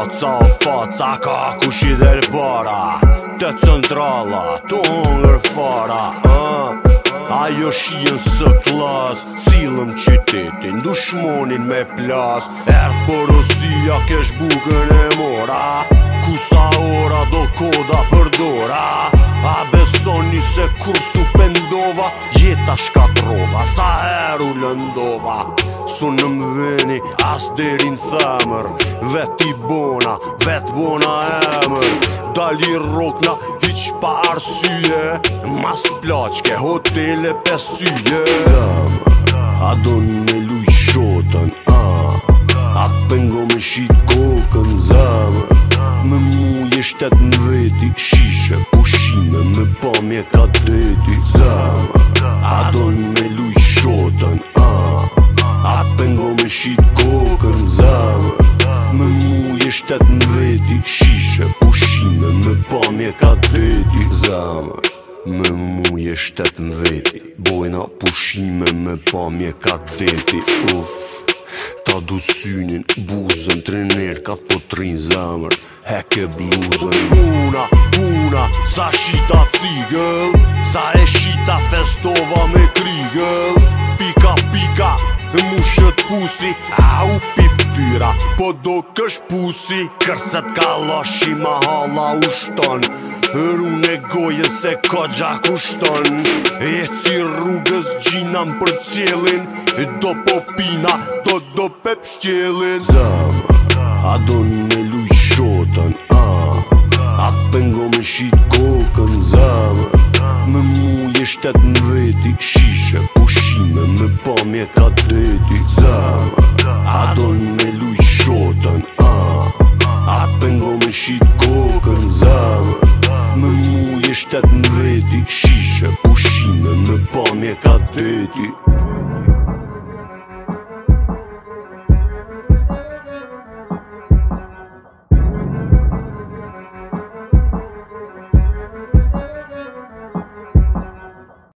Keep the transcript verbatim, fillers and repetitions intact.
faca o faca ka kush i del para te centrala, tu hongër fara uh. Ajo shien së klas, silëm qytetin, dushmonin me plas Erdh porosia kesh bukën e mora Kusa ora do koda përdora A besoni se kur su pendova Jeta shkatrova, sa heru lëndova Su në mveni, as derin themër Vet i bona, vet bona emër Dali rokna, hiq pa arsye Mas plaqke, hotele pesyje Zemër, a do me luj shotën ah. A pengo me shit kokën zemër Me mu je shtet në veti Shishe, pushime, me pamje ka deti Zemër, a do me luj shotën ah. A pengo me shit kokën zemër Me mu je shtet në veti Shishe, pushime, me pamje ka deti Zemër, me mu je shtet në veti Bojna pushime, me pamje ka deti Uff Ta du synin, buzën, trener ka po trin zemër Heke bluzën Puna, puna, sa shita cigëll Sa e shita festova me krigëll Pika, pika, mushët pusi A u piftyra, po do kësh pusi Kërset ka lashi ma hala ushton Run e gojën se ka gja kushton E si rrugës gjinam për cjelin Do po pina, do do pep shqelin Zemër, a do me luj shotën ah. A pengo me shit kokën zemër Me mu je shtet në veti Shishe, pushime, me pamje ka deti Zemër, a do me luj shotën ah. A pengo me shit kokën zemër Me mu je shtet në veti Shishe, pushime, me pamje ka deti